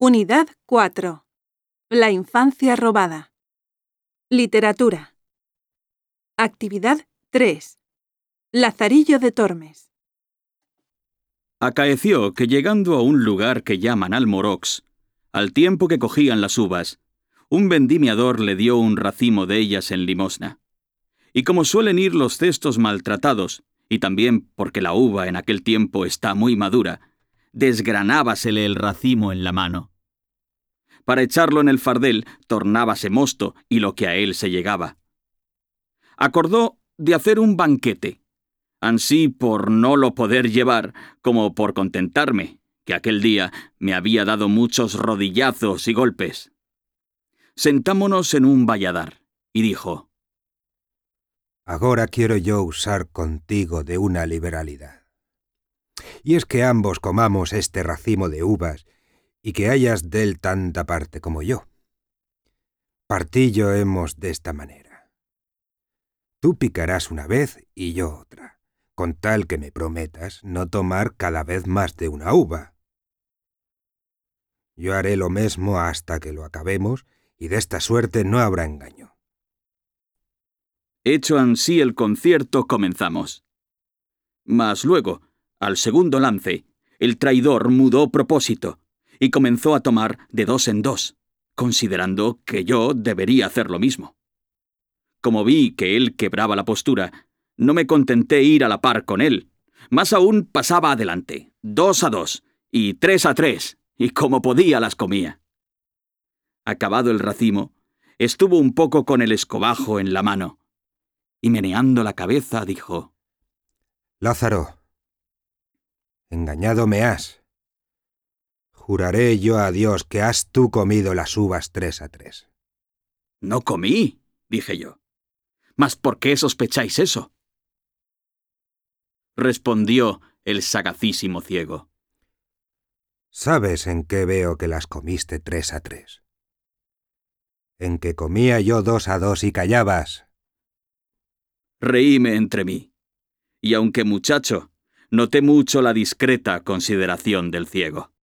Unidad 4. La infancia robada. Literatura. Actividad 3. Lazarillo de Tormes. Acaeció que llegando a un lugar que llaman Almorox, al tiempo que cogían las uvas, un vendimiador le dio un racimo de ellas en limosna. Y como suelen ir los cestos maltratados, y también porque la uva en aquel tiempo está muy madura, desgranábasele el racimo en la mano. Para echarlo en el fardel, tornábase mosto y lo que a él se llegaba. Acordó de hacer un banquete, ansí por no lo poder llevar, como por contentarme, que aquel día me había dado muchos rodillazos y golpes. Sentámonos en un valladar, y dijo: Agora quiero yo usar contigo de una liberalidad. Y es que ambos comamos este racimo de uvas, y que hayas d'él tanta parte como yo. Partillo hemos desta manera. Tú picarás una vez y yo otra, con tal que me prometas no tomar cada vez más de una uva. Yo haré lo mesmo hasta que lo acabemos, y de esta suerte no habrá engaño. Hecho ansí el concierto, comenzamos. Mas luego, al segundo lance, el traidor mudó propósito y comenzó a tomar de dos en dos, considerando que yo debería hacer lo mismo. Como vi que él quebraba la postura, no me contenté ir a la par con él, más aún pasaba adelante, 2 a 2 y 3 a 3, y como podía las comía. Acabado el racimo, estuvo un poco con el escobajo en la mano, y meneando la cabeza dijo: Lázaro, engañado me has. Juraré yo a Dios que has tú comido las uvas 3 a 3. No comí, dije yo. ¿Mas por qué sospecháis eso? Respondió el sagacísimo ciego: ¿Sabes en qué veo que las comiste 3 a 3? En que comía yo 2 a 2 y callabas. Reíme entre mí, y aunque muchacho, noté mucho la discreta consideración del ciego.